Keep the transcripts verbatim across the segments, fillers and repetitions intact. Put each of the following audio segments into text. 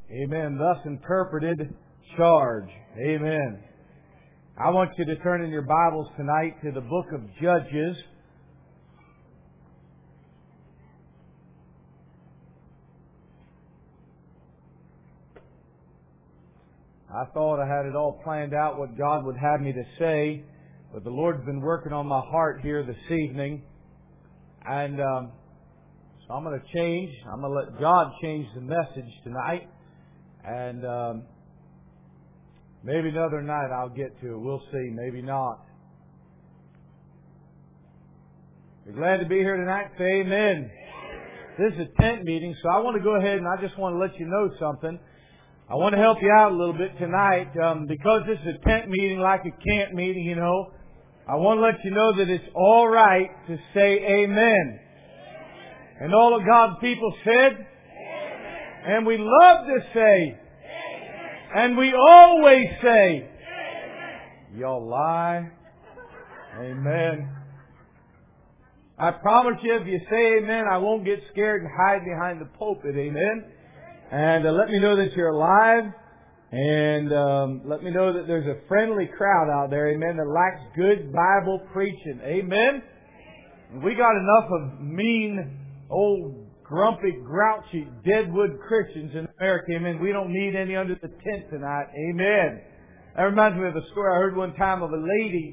Amen. Thus interpreted, charge. Amen. I want you to turn in your Bibles tonight to the book of Judges. I thought I had it all planned out what God would have me to say, but the Lord's been working on my heart here this evening. And um, so I'm going to change. I'm going to let God change the message tonight. And um, maybe another night I'll get to it. We'll see. Maybe not. You're glad to be here tonight? Say amen. This is a tent meeting, so I want to go ahead and I just want to let you know something. I want to help you out a little bit tonight. Um, because this is a tent meeting like a camp meeting, you know, I want to let you know that it's all right to say amen. And all of God's people said, amen. And we love to say, amen. And we always say, amen. Y'all lie. Amen. I promise you, if you say amen, I won't get scared and hide behind the pulpit. Amen. And uh, let me know that you're alive. And um, let me know that there's a friendly crowd out there, amen, that likes good Bible preaching. Amen. And we got enough of mean, old, grumpy, grouchy, deadwood Christians in America. Amen. We don't need any under the tent tonight. Amen. That reminds me of a story I heard one time of a lady.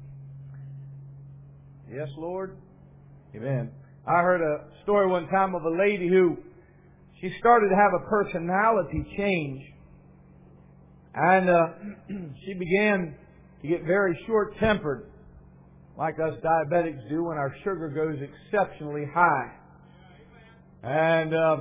Yes, Lord. Amen. I heard a story one time of a lady who she started to have a personality change. And uh, she began to get very short-tempered, like us diabetics do when our sugar goes exceptionally high. And uh,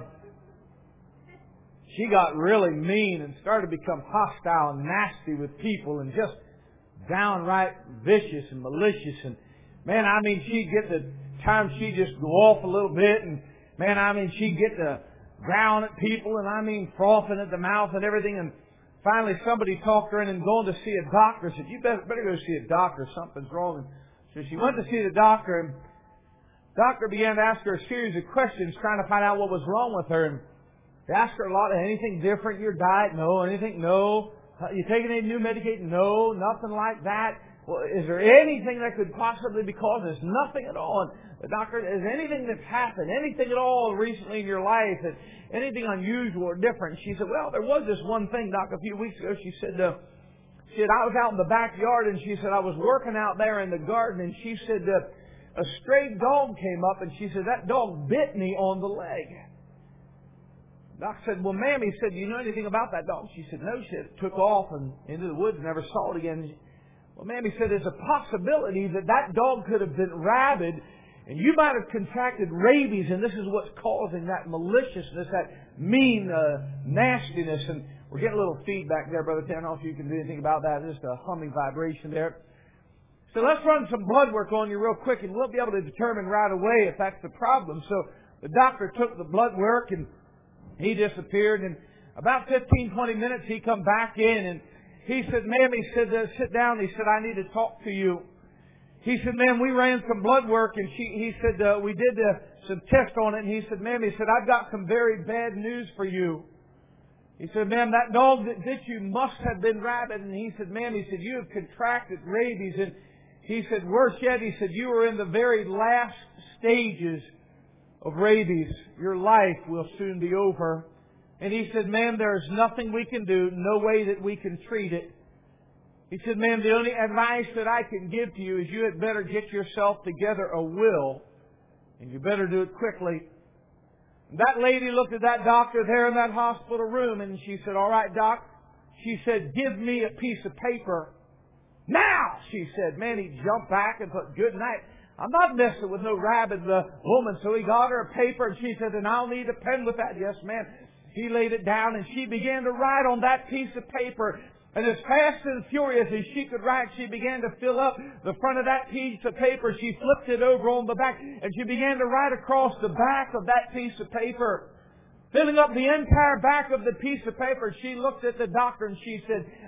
she got really mean and started to become hostile and nasty with people and just downright vicious and malicious. And man, I mean, she'd get the time she'd just go off a little bit. And man, I mean, she'd get to growling at people and I mean, frothing at the mouth and everything. And finally, somebody talked her in and going to see a doctor. Said, you better, better go see a doctor. Something's wrong. And so she went to see the doctor, and the doctor began to ask her a series of questions trying to find out what was wrong with her. And they asked her a lot. Anything different? Your diet? No. Anything? No. You taking any new medication? No. Nothing like that. Well, is there anything that could possibly be causing this? Nothing at all. And the doctor, is anything that's happened, anything at all recently in your life, that anything unusual or different? She said, well, there was this one thing, Doc, a few weeks ago. She said, uh, she said, I was out in the backyard, and she said, I was working out there in the garden, and she said, uh, a stray dog came up, and she said, that dog bit me on the leg. Doc said, well, ma'am, he said, do you know anything about that dog? She said, no. She said, it took off and into the woods, never saw it again. Well, ma'am, he said, there's a possibility that that dog could have been rabid, and you might have contracted rabies, and this is what's causing that maliciousness, that mean uh, nastiness. And we're getting a little feedback there, Brother Tan. I don't know if you can do anything about that. Just a humming vibration there. So let's run some blood work on you real quick, and we'll be able to determine right away if that's the problem. So the doctor took the blood work, and he disappeared. And about fifteen, twenty minutes, he come back in, and he said, ma'am, he said, uh, sit down. He said, I need to talk to you. He said, ma'am, we ran some blood work, and she, he said, uh, we did uh, some tests on it. And he said, ma'am, he said, I've got some very bad news for you. He said, ma'am, that dog that bit you must have been rabid. And he said, ma'am, he said, you have contracted rabies. And he said, worse yet, he said, you are in the very last stages of rabies. Your life will soon be over. And he said, ma'am, there's nothing we can do, no way that we can treat it. He said, ma'am, the only advice that I can give to you is you had better get yourself together a will, and you better do it quickly. And that lady looked at that doctor there in that hospital room, and she said, all right, Doc. She said, give me a piece of paper. Now, she said. Man, he jumped back and put, good night. I'm not messing with no rabid uh, woman. So he got her a paper, and she said, and I'll need a pen with that. Yes, ma'am. He laid it down, and she began to write on that piece of paper. And as fast and furious as she could write, she began to fill up the front of that piece of paper. She flipped it over on the back, and she began to write across the back of that piece of paper. Filling up the entire back of the piece of paper, she looked at the doctor and she said,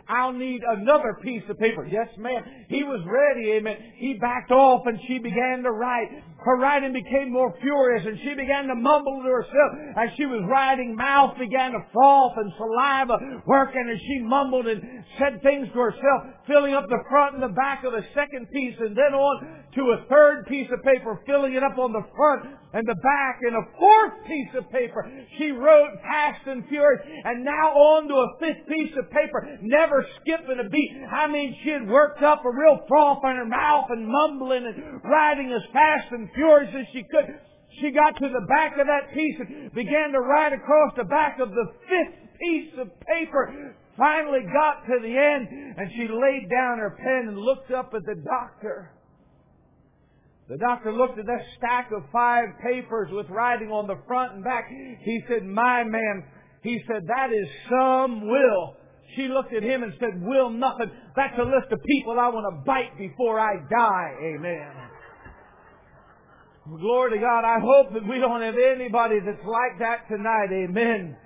I'll need another piece of paper. Yes, ma'am. He was ready, amen. He backed off and she began to write. Her writing became more furious and she began to mumble to herself. As she was writing, mouth began to froth and saliva working as she mumbled and said things to herself, filling up the front and the back of the second piece and then on to a third piece of paper, filling it up on the front and the back, and a fourth piece of paper. She wrote fast and furious, and now on to a fifth piece of paper, never skipping a beat. I mean, she had worked up a real froth in her mouth and mumbling and writing as fast and furious as she could. She got to the back of that piece and began to write across the back of the fifth piece of paper. Finally got to the end, and she laid down her pen and looked up at the doctor. The doctor looked at that stack of five papers with writing on the front and back. He said, "My man," he said, "that is some will." She looked at him and said, "Will nothing. That's a list of people I want to bite before I die." Amen. Glory to God. I hope that we don't have anybody that's like that tonight. Amen.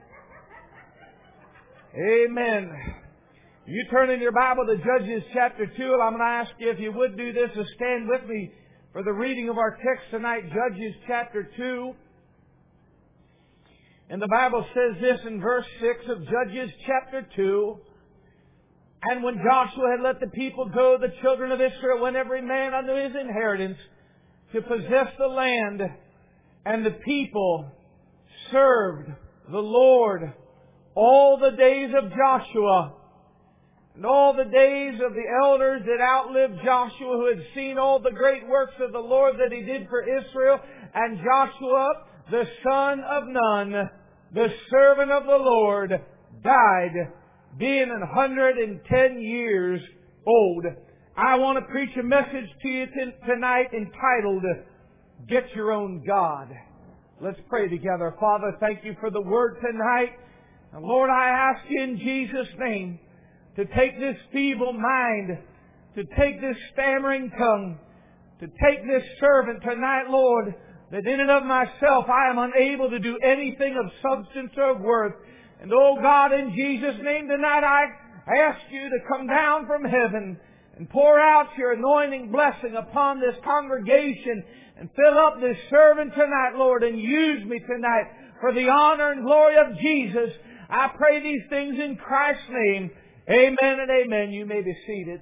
Amen. You turn in your Bible to Judges chapter two, and I'm going to ask you if you would do this to stand with me for the reading of our text tonight, Judges chapter two. And the Bible says this in verse six of Judges chapter two. "And when Joshua had let the people go, the children of Israel went every man unto his inheritance to possess the land. And the people served the Lord all the days of Joshua, and all the days of the elders that outlived Joshua, who had seen all the great works of the Lord that He did for Israel. And Joshua, the son of Nun, the servant of the Lord, died, being an hundred and ten years old." I want to preach a message to you t- tonight entitled, "Get Your Own God." Let's pray together. Father, thank You for the Word tonight. And Lord, I ask You in Jesus' name to take this feeble mind, to take this stammering tongue, to take this servant tonight, Lord, that in and of myself I am unable to do anything of substance or of worth. And oh God, in Jesus' name tonight I ask You to come down from heaven and pour out Your anointing blessing upon this congregation and fill up this servant tonight, Lord, and use me tonight for the honor and glory of Jesus. I pray these things in Christ's name. Amen and amen. You may be seated.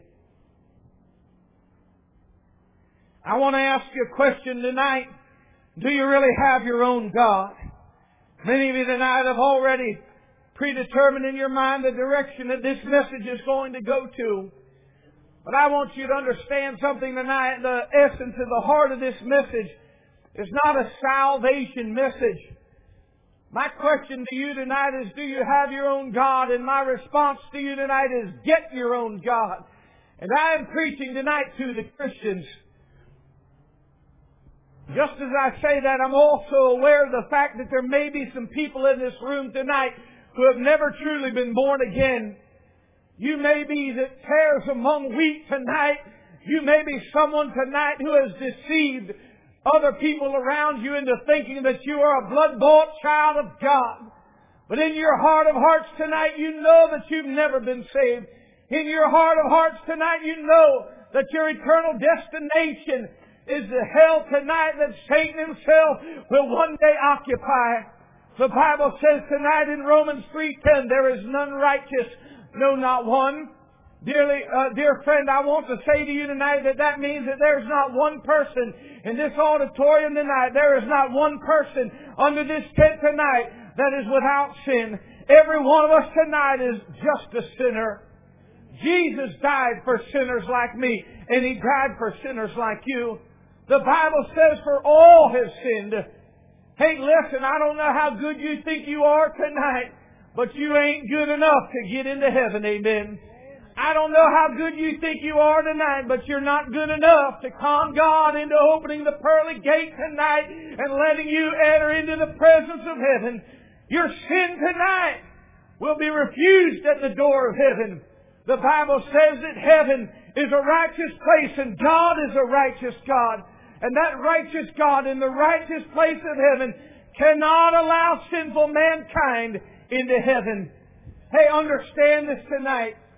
I want to ask you a question tonight. Do you really have your own God? Many of you tonight have already predetermined in your mind the direction that this message is going to go to. But I want you to understand something tonight. The essence of the heart of this message is not a salvation message. My question to you tonight is, do you have your own God? And my response to you tonight is, get your own God. And I am preaching tonight to the Christians. Just as I say that, I'm also aware of the fact that there may be some people in this room tonight who have never truly been born again. You may be the tares among wheat tonight. You may be someone tonight who has deceived other people around you into thinking that you are a blood-bought child of God. But in your heart of hearts tonight, you know that you've never been saved. In your heart of hearts tonight, you know that your eternal destination is the hell tonight that Satan himself will one day occupy. The Bible says tonight in Romans three ten, there is none righteous, no, not one. Dearly, uh, dear friend, I want to say to you tonight that that means that there's not one person in this auditorium tonight. There is not one person under this tent tonight that is without sin. Every one of us tonight is just a sinner. Jesus died for sinners like me, and He died for sinners like you. The Bible says, for all have sinned. Hey, listen, I don't know how good you think you are tonight, but you ain't good enough to get into heaven, amen. I don't know how good you think you are tonight, but you're not good enough to con God into opening the pearly gate tonight and letting you enter into the presence of heaven. Your sin tonight will be refused at the door of heaven. The Bible says that heaven is a righteous place and God is a righteous God. And that righteous God in the righteous place of heaven cannot allow sinful mankind into heaven. Hey, understand this tonight.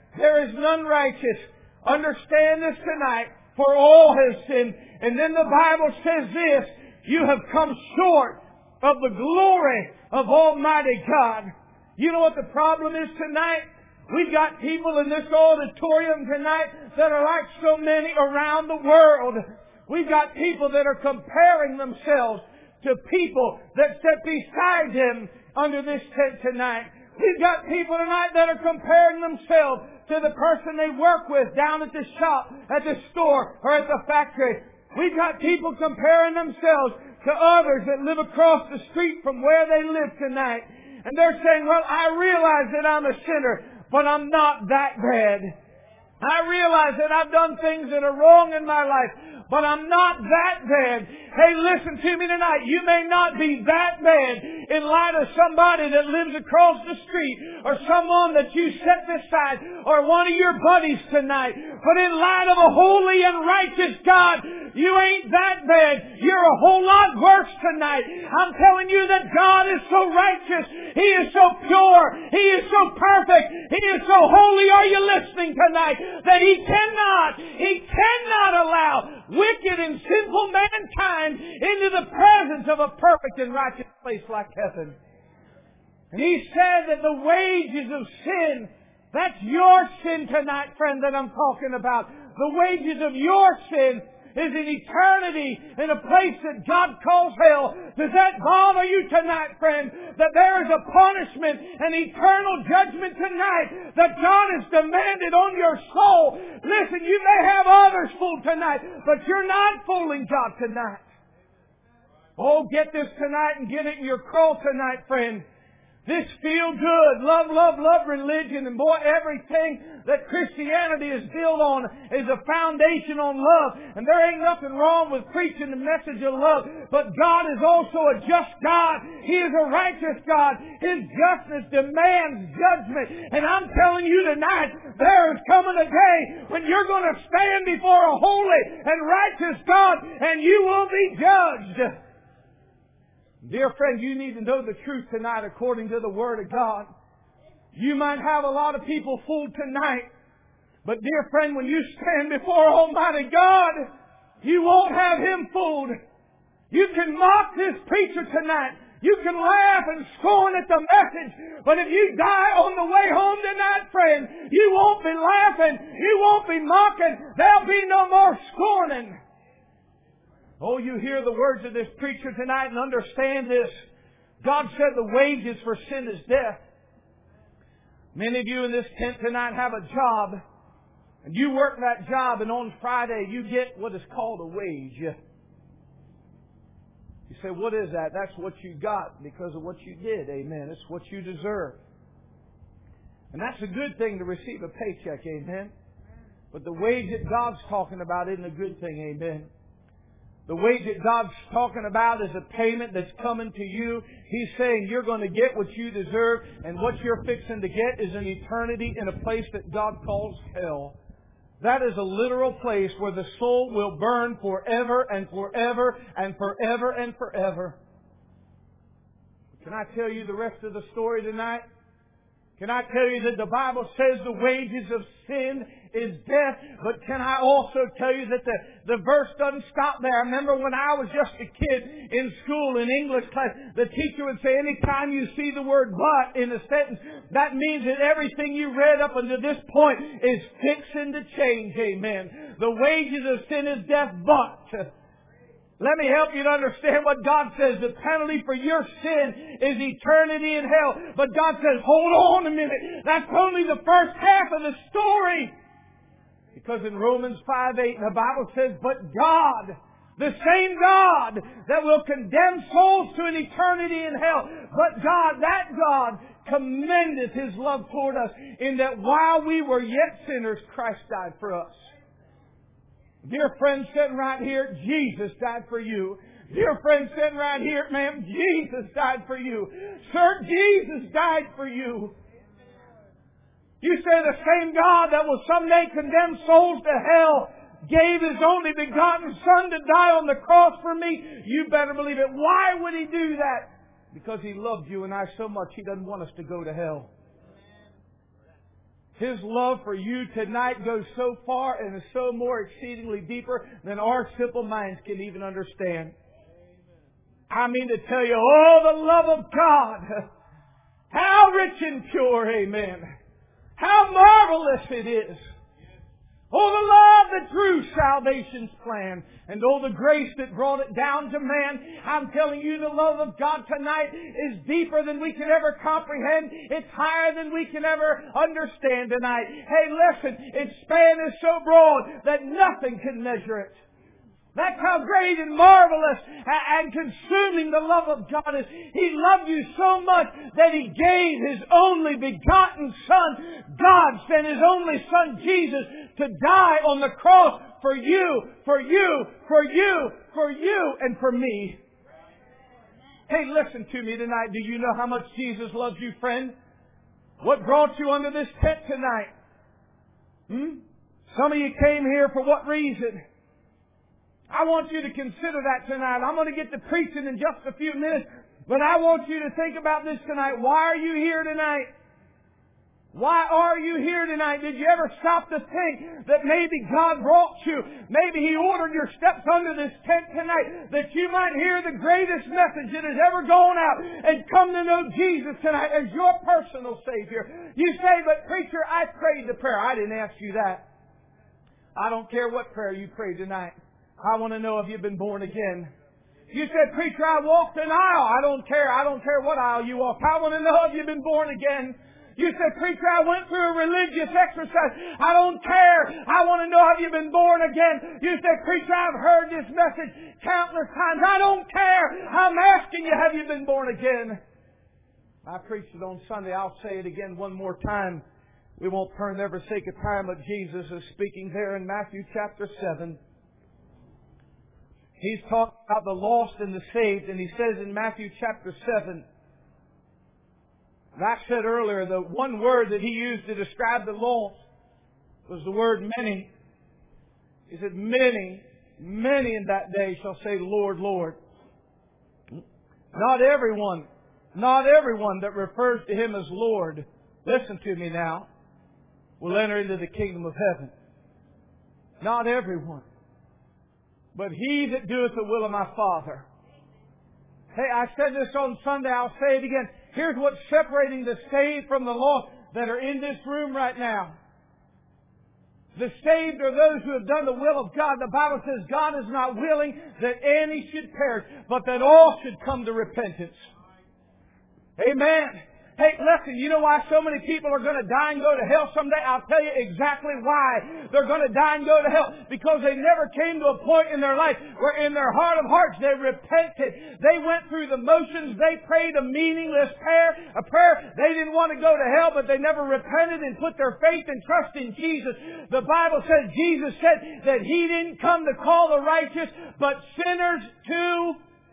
There is none righteous. Understand this tonight. For all have sinned. And then the Bible says this. You have come short of the glory of Almighty God. You know what the problem is tonight? We've got people in this auditorium tonight that are like so many around the world. We've got people that are comparing themselves to people that sit beside them under this tent tonight. We've got people tonight that are comparing themselves to the person they work with down at the shop, at the store, or at the factory. We've got people comparing themselves to others that live across the street from where they live tonight. And they're saying, well, I realize that I'm a sinner, but I'm not that bad. I realize that I've done things that are wrong in my life, but I'm not that bad. Hey, listen to me tonight. You may not be that bad in light of somebody that lives across the street or someone that you set beside or one of your buddies tonight. But in light of a holy and righteous God, you ain't that bad. You're a whole lot worse tonight. I'm telling you that God is so righteous. He is so pure. He is so perfect. He is so holy. Are you listening tonight? That He cannot, He cannot allow wicked and sinful mankind into the presence of a perfect and righteous place like heaven. And He said that the wages of sin, that's your sin tonight, friend, that I'm talking about. The wages of your sin is an eternity in a place that God calls hell. Does that bother you tonight, friend? That there is a punishment, an eternal judgment tonight that God has demanded on your soul. Listen, you may have others fooled tonight, but you're not fooling God tonight. Oh, get this tonight and get it in your crawl tonight, friend. This feel good, love, love, love religion, and boy, everything that Christianity is built on is a foundation on love. And there ain't nothing wrong with preaching the message of love. But God is also a just God. He is a righteous God. His justice demands judgment. And I'm telling you tonight, there is coming a day when you're going to stand before a holy and righteous God, and you will be judged. Dear friend, you need to know the truth tonight according to the Word of God. You might have a lot of people fooled tonight, but dear friend, when you stand before Almighty God, you won't have Him fooled. You can mock this preacher tonight. You can laugh and scorn at the message, but if you die on the way home tonight, friend, you won't be laughing. You won't be mocking. There'll be no more scorning. Oh, you hear the words of this preacher tonight and understand this. God said the wages for sin is death. Many of you in this tent tonight have a job, and you work that job, and on Friday you get what is called a wage. You say, what is that? That's what you got because of what you did. Amen. It's what you deserve. And that's a good thing to receive a paycheck. Amen. But the wage that God's talking about isn't a good thing. Amen. The wage that God's talking about is a payment that's coming to you. He's saying you're going to get what you deserve, and what you're fixing to get is an eternity in a place that God calls hell. That is a literal place where the soul will burn forever and forever and forever and forever. Can I tell you the rest of the story tonight? Can I tell you that the Bible says the wages of sin is death? But can I also tell you that the, the verse doesn't stop there? I remember when I was just a kid in school, in English class, the teacher would say, anytime you see the word but in a sentence, that means that everything you read up until this point is fixing to change. Amen. The wages of sin is death, but... let me help you to understand what God says. The penalty for your sin is eternity in hell. But God says, hold on a minute. That's only the first half of the story. Because in Romans five eight, the Bible says, but God, the same God that will condemn souls to an eternity in hell, but God, that God, commendeth His love toward us in that while we were yet sinners, Christ died for us. Dear friend sitting right here, Jesus died for you. Dear friend sitting right here, ma'am, Jesus died for you. Sir, Jesus died for you. You say the same God that will someday condemn souls to hell gave His only begotten Son to die on the cross for me. You better believe it. Why would He do that? Because He loved you and I so much He doesn't want us to go to hell. His love for you tonight goes so far and is so more exceedingly deeper than our simple minds can even understand. I mean to tell you, oh, the love of God. How rich and pure, amen. How marvelous it is. Oh, the love that drew salvation's plan. And oh, the grace that brought it down to man. I'm telling you, the love of God tonight is deeper than we can ever comprehend. It's higher than we can ever understand tonight. Hey, listen, its span is so broad that nothing can measure it. That's how great and marvelous and consuming the love of God is. He loved you so much that He gave His only begotten Son. God sent His only Son, Jesus, to die on the cross for you, for you, for you, for you, and for me. Hey, listen to me tonight. Do you know how much Jesus loves you, friend? What brought you under this tent tonight? Hmm? Some of you came here for what reason? I want you to consider that tonight. I'm going to get to preaching in just a few minutes, but I want you to think about this tonight. Why are you here tonight? Why are you here tonight? Did you ever stop to think that maybe God brought you, maybe He ordered your steps under this tent tonight, that you might hear the greatest message that has ever gone out and come to know Jesus tonight as your personal Savior? You say, but preacher, I prayed the prayer. I didn't ask you that. I don't care what prayer you prayed tonight. I want to know if you've been born again. You said, preacher, I walked an aisle. I don't care. I don't care what aisle you walk. I want to know if you've been born again. You said, preacher, I went through a religious exercise. I don't care. I want to know if you've been born again. You said, preacher, I've heard this message countless times. I don't care. I'm asking you, have you been born again? I preached it on Sunday. I'll say it again one more time. We won't turn there for sake of time, but Jesus is speaking there in Matthew chapter seven. He's talking about the lost and the saved, and He says in Matthew chapter seven, and I said earlier, the one word that He used to describe the lost was the word many. He said, many, many in that day shall say, Lord, Lord. Not everyone, not everyone that refers to Him as Lord, listen to me now, will enter into the kingdom of heaven. Not everyone. But he that doeth the will of my Father. Hey, I said this on Sunday. I'll say it again. Here's what's separating the saved from the lost that are in this room right now. The saved are those who have done the will of God. The Bible says God is not willing that any should perish, but that all should come to repentance. Amen. Hey, listen, you know why so many people are going to die and go to hell someday? I'll tell you exactly why they're going to die and go to hell. Because they never came to a point in their life where in their heart of hearts they repented. They went through the motions. They prayed a meaningless prayer. A prayer they didn't want to go to hell, but they never repented and put their faith and trust in Jesus. The Bible says, Jesus said that He didn't come to call the righteous, but sinners to.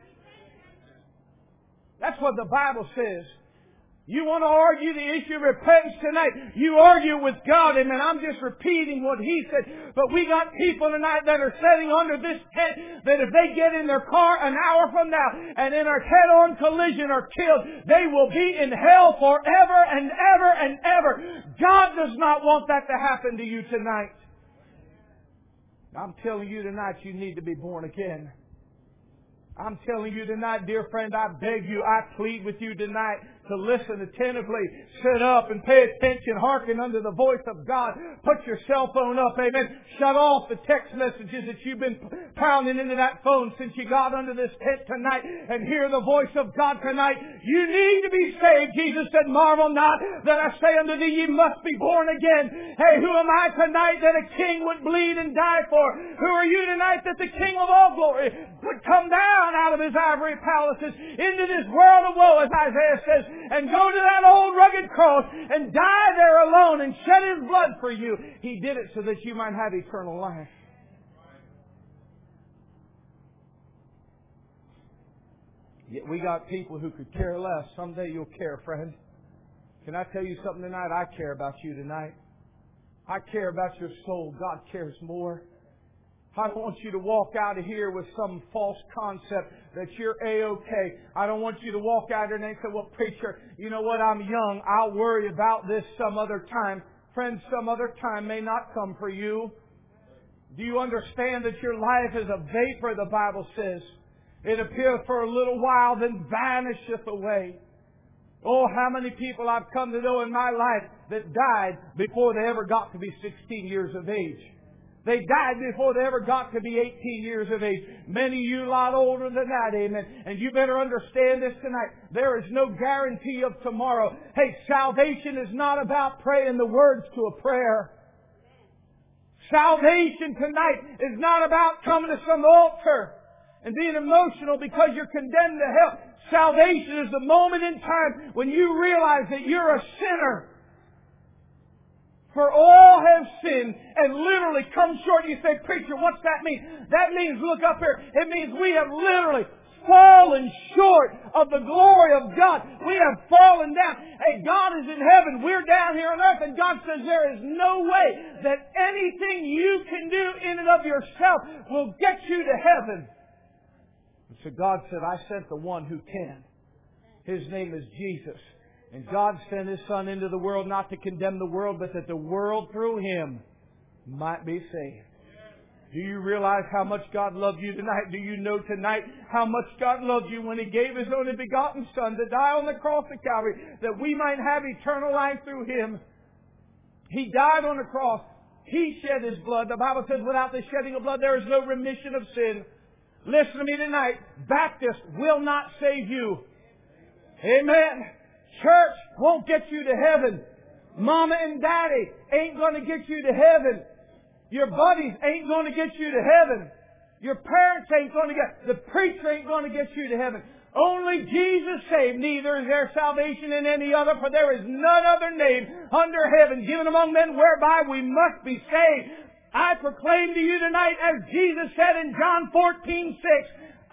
That's what the Bible says. You want to argue the issue of repentance tonight? You argue with God, amen. I'm just repeating what He said. But we got people tonight that are sitting under this tent that if they get in their car an hour from now and in a head-on collision are killed, they will be in hell forever and ever and ever. God does not want that to happen to you tonight. I'm telling you tonight, you need to be born again. I'm telling you tonight, dear friend, I beg you, I plead with you tonight to listen attentively, sit up and pay attention, hearken unto the voice of God. Put your cell phone up, amen. Shut off the text messages that you've been pounding into that phone since you got under this tent tonight and hear the voice of God tonight. You need to be saved. Jesus said, marvel not that I say unto thee, ye must be born again. Hey, who am I tonight that a king would bleed and die for? Who are you tonight that the King of all glory would come down out of His ivory palaces into this world of woe, as Isaiah says, and go to that old rugged cross and die there alone and shed His blood for you? He did it so that you might have eternal life. Yet we got people who could care less. Someday you'll care, friend. Can I tell you something tonight? I care about you tonight. I care about your soul. God cares more. I don't want you to walk out of here with some false concept that you're A-okay. I don't want you to walk out here and say, well, preacher, you know what? I'm young. I'll worry about this some other time. Friends, some other time may not come for you. Do you understand that your life is a vapor, the Bible says? It appeareth for a little while, then vanisheth away. Oh, how many people I've come to know in my life that died before they ever got to be sixteen years of age. They died before they ever got to be eighteen years of age. Many of you a lot older than that, amen. And you better understand this tonight. There is no guarantee of tomorrow. Hey, salvation is not about praying the words to a prayer. Salvation tonight is not about coming to some altar and being emotional because you're condemned to hell. Salvation is the moment in time when you realize that you're a sinner. For all have sinned and literally come short. You say, preacher, what's that mean? That means, look up here, it means we have literally fallen short of the glory of God. We have fallen down. Hey, God is in heaven. We're down here on earth. And God says there is no way that anything you can do in and of yourself will get you to heaven. And so God said, I sent the one who can. His name is Jesus. And God sent His Son into the world not to condemn the world, but that the world through Him might be saved. Do you realize how much God loved you tonight? Do you know tonight how much God loved you when He gave His only begotten Son to die on the cross of Calvary that we might have eternal life through Him? He died on the cross. He shed His blood. The Bible says without the shedding of blood there is no remission of sin. Listen to me tonight. Baptist will not save you. Amen. Church won't get you to heaven. Mama and Daddy ain't going to get you to heaven. Your buddies ain't going to get you to heaven. Your parents ain't going to get... The preacher ain't going to get you to heaven. Only Jesus saved. Neither is there salvation in any other, for there is none other name under heaven given among men whereby we must be saved. I proclaim to you tonight, as Jesus said in John fourteen six,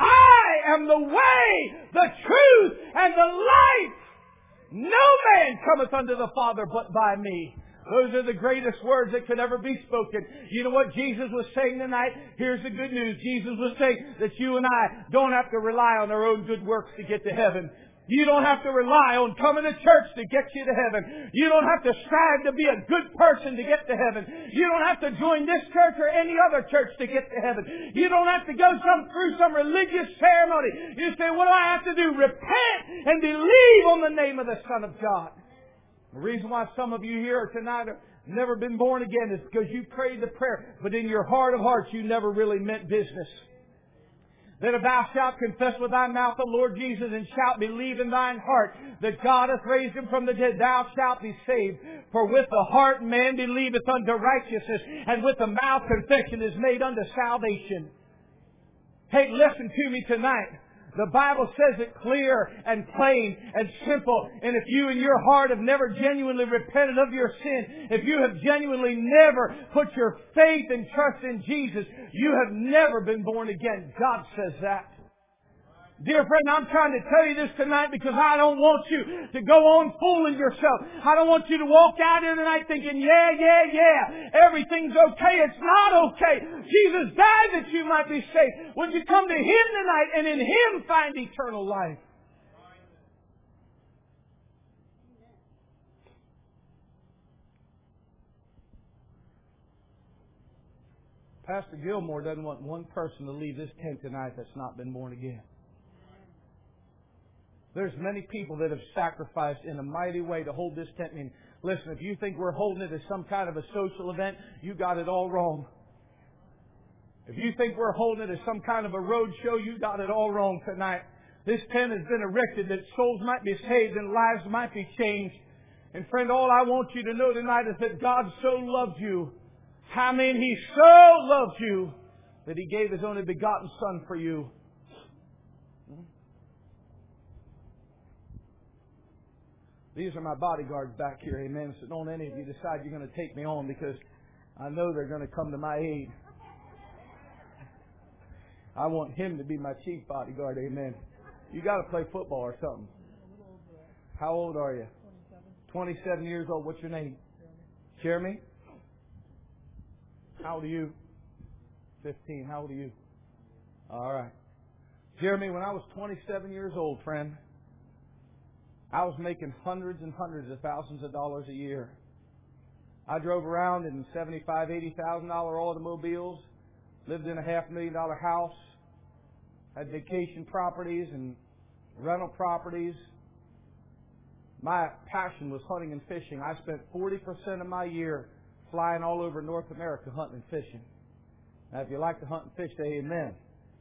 I am the way, the truth, and the life. No man cometh unto the Father but by me. Those are the greatest words that could ever be spoken. You know what Jesus was saying tonight? Here's the good news. Jesus was saying that you and I don't have to rely on our own good works to get to heaven. You don't have to rely on coming to church to get you to heaven. You don't have to strive to be a good person to get to heaven. You don't have to join this church or any other church to get to heaven. You don't have to go some through some religious ceremony. You say, what do I have to do? Repent and believe on the name of the Son of God. The reason why some of you here tonight have never been born again is because you prayed the prayer, but in your heart of hearts you never really meant business. That if thou shalt confess with thy mouth the Lord Jesus and shalt believe in thine heart that God hath raised Him from the dead, thou shalt be saved. For with the heart man believeth unto righteousness, and with the mouth confession is made unto salvation. Hey, listen to me tonight. The Bible says it clear and plain and simple. And if you in your heart have never genuinely repented of your sin, if you have genuinely never put your faith and trust in Jesus, you have never been born again. God says that. Dear friend, I'm trying to tell you this tonight because I don't want you to go on fooling yourself. I don't want you to walk out here tonight thinking, yeah, yeah, yeah, everything's okay. It's not okay. Jesus died that you might be saved. Would you come to Him tonight and in Him find eternal life? Pastor Gilmore doesn't want one person to leave this tent tonight that's not been born again. There's many people that have sacrificed in a mighty way to hold this tent. I mean, listen, if you think we're holding it as some kind of a social event, you got it all wrong. If you think we're holding it as some kind of a road show, you got it all wrong tonight. This tent has been erected that souls might be saved and lives might be changed. And friend, all I want you to know tonight is that God so loved you. I mean, He so loved you that He gave His only begotten Son for you. These are my bodyguards back here, amen. So don't any of you decide you're going to take me on because I know they're going to come to my aid. I want Him to be my chief bodyguard, amen. You got to play football or something. How old are you? twenty-seven years old. What's your name? Jeremy. How old are you? fifteen. How old are you? All right. Jeremy, when I was twenty-seven years old, friend, I was making hundreds and hundreds of thousands of dollars a year. I drove around in seventy-five thousand, eighty thousand dollar automobiles, lived in a half million dollar house, had vacation properties and rental properties. My passion was hunting and fishing. I spent forty percent of my year flying all over North America hunting and fishing. Now, if you like to hunt and fish, say amen.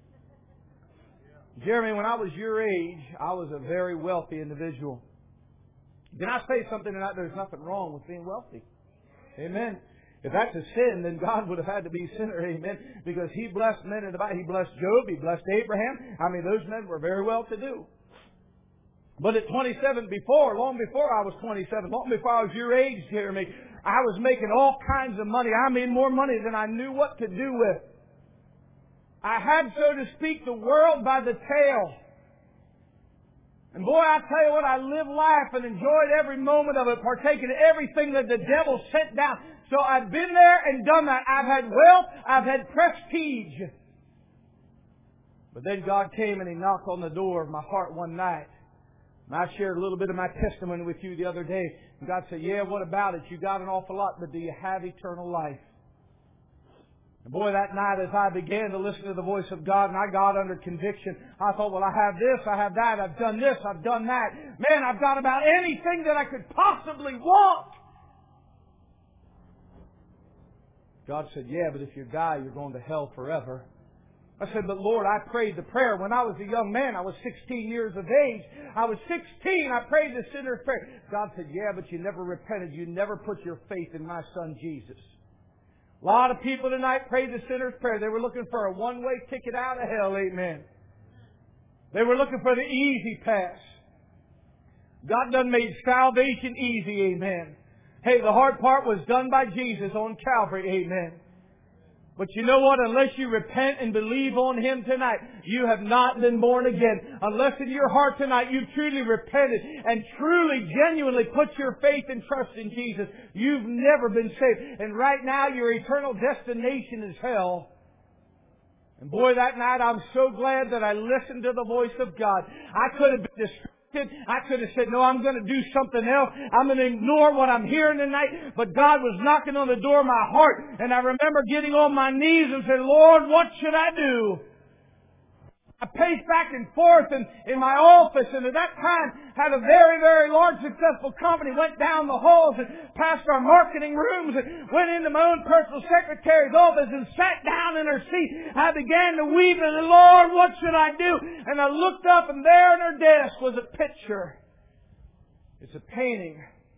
Jeremy, when I was your age, I was a very wealthy individual. Can I say something tonight? There's nothing wrong with being wealthy. Amen. If that's a sin, then God would have had to be a sinner. Amen. Because He blessed men in the Bible. He blessed Job. He blessed Abraham. I mean, those men were very well to do. But at twenty-seven, before, long before I was twenty-seven, long before I was your age, Jeremy, I was making all kinds of money. I made more money than I knew what to do with. I had, so to speak, the world by the tail. And boy, I tell you what, I lived life and enjoyed every moment of it, partaking of everything that the devil sent down. So I've been there and done that. I've had wealth. I've had prestige. But then God came and He knocked on the door of my heart one night. And I shared a little bit of my testimony with you the other day. And God said, yeah, what about it? You got an awful lot, but do you have eternal life? And boy, that night as I began to listen to the voice of God and I got under conviction, I thought, well, I have this, I have that, I've done this, I've done that. Man, I've got about anything that I could possibly want. God said, yeah, but if you die, you're going to hell forever. I said, but Lord, I prayed the prayer. When I was a young man, I was sixteen years of age. I was sixteen, I prayed the sinner's prayer. God said, yeah, but you never repented. You never put your faith in my Son Jesus. A lot of people tonight prayed the sinner's prayer. They were looking for a one-way ticket out of hell. Amen. They were looking for the easy pass. God done made salvation easy. Amen. Hey, the hard part was done by Jesus on Calvary. Amen. But you know what? Unless you repent and believe on Him tonight, you have not been born again. Unless in your heart tonight you truly repented and truly, genuinely put your faith and trust in Jesus, you've never been saved. And right now your eternal destination is hell. And boy, that night I'm so glad that I listened to the voice of God. I could have been distracted. I could have said, no, I'm going to do something else. I'm going to ignore what I'm hearing tonight. But God was knocking on the door of my heart. And I remember getting on my knees and saying, Lord, what should I do? I paced back and forth in, in my office, and at that time had a very, very large successful company. Went down the halls and past our marketing rooms and went into my own personal secretary's office and sat down in her seat. I began to weep and said, Lord, what should I do? And I looked up, and there in her desk was a picture. It's a painting.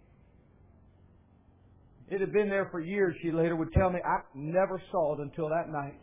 It had been there for years, she later would tell me. I never saw it until that night.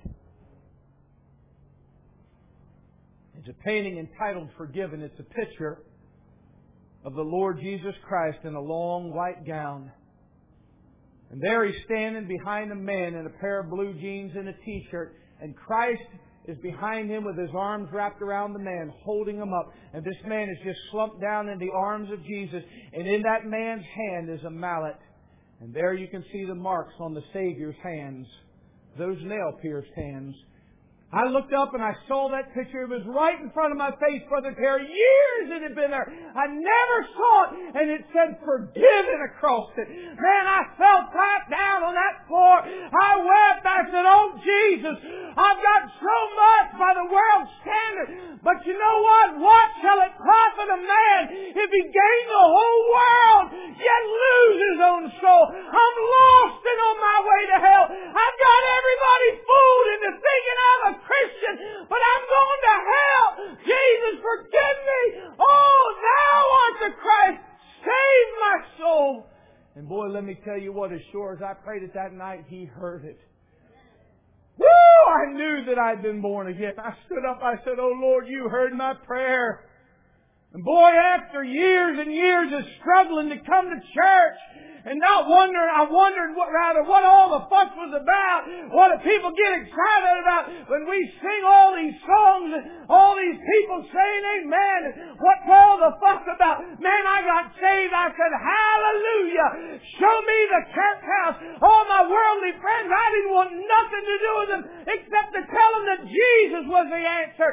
It's a painting entitled Forgiven. It's a picture of the Lord Jesus Christ in a long white gown. And there He's standing behind a man in a pair of blue jeans and a t-shirt. And Christ is behind him with His arms wrapped around the man, holding him up. And this man is just slumped down in the arms of Jesus. And in that man's hand is a mallet. And there you can see the marks on the Savior's hands. Those nail-pierced hands. I looked up and I saw that picture. It was right in front of my face, Brother Terry. Years it had been there. I never saw it. And it said forgiven across it. Man, I fell flat down on that floor. I wept. I said, oh Jesus, I've got so much by the world's standard. But you know what? What shall it profit a man if he gain the whole world, yet lose his own soul? I'm lost and on my way to hell. I've got everybody fooled into thinking I'm a Christian, but I'm going to hell. Jesus, forgive me. Oh, Thou art the Christ. Save my soul. And boy, let me tell you what, as sure as I prayed it that night, He heard it. Woo! I knew that I'd been born again. I stood up, I said, oh Lord, You heard my prayer. And boy, after years and years of struggling to come to church, and not wondering, I wondered what, rather what all the fuss was about. What do people get excited about when we sing all these songs and all these people saying amen? And what's all the fuss about? Man, I got saved. I said, hallelujah. Show me the church house. All my worldly friends, I didn't want nothing to do with them except to tell them that Jesus was the answer.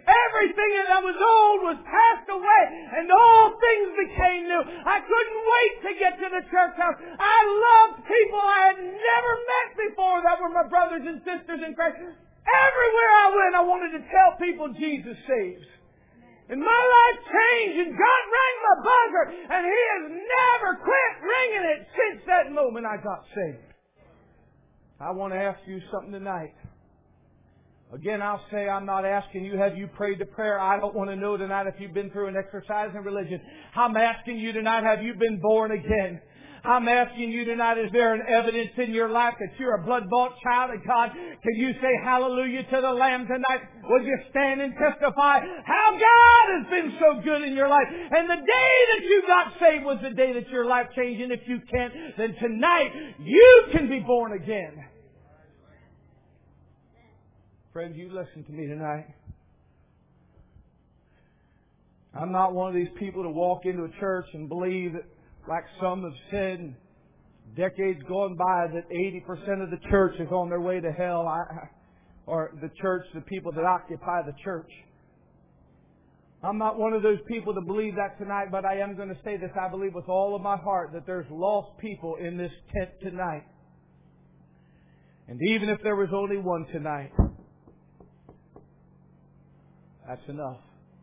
Everything that was old was passed away, and all things became new. I couldn't wait to get to the church house. I loved people I had never met before that were my brothers and sisters in Christ. Everywhere I went, I wanted to tell people Jesus saves. And my life changed, and God rang my buzzer, and He has never quit ringing it since that moment I got saved. I want to ask you something tonight. Again, I'll say I'm not asking you, have you prayed the prayer? I don't want to know tonight if you've been through an exercise in religion. I'm asking you tonight, have you been born again? I'm asking you tonight, is there an evidence in your life that you're a blood-bought child of God? Can you say hallelujah to the Lamb tonight? Would you stand and testify how God has been so good in your life? And the day that you got saved was the day that your life changed. And if you can't, then tonight you can be born again. Friends, you listen to me tonight. I'm not one of these people to walk into a church and believe that, like some have said, in decades going by, that eighty percent of the church is on their way to hell, I, or the church, the people that occupy the church. I'm not one of those people to believe that tonight, but I am going to say this. I believe with all of my heart that there's lost people in this tent tonight. And even if there was only one tonight, that's enough.